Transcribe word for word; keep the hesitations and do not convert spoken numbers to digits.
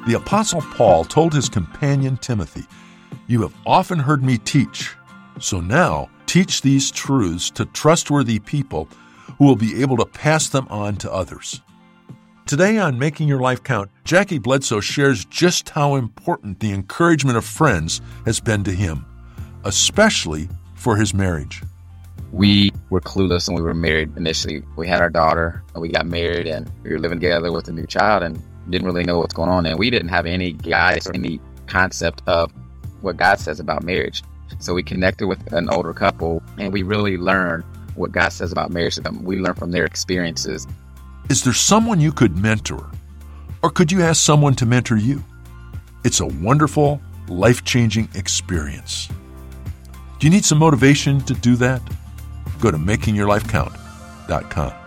The Apostle Paul told his companion Timothy, "You have often heard me teach, so now teach these truths to trustworthy people who will be able to pass them on to others." Today on Making Your Life Count, Jackie Bledsoe shares just how important the encouragement of friends has been to him, especially for his marriage. We were clueless when we were married initially. We had our daughter, and we got married, and we were living together with a new child and didn't really know what's going on. And we didn't have any guidance or any concept of what God says about marriage. So we connected with an older couple, and we really learned what God says about marriage to them. We learned from their experiences. Is there someone you could mentor? Or could you ask someone to mentor you? It's a wonderful, life-changing experience. Do you need some motivation to do that? Go to making your life count dot com.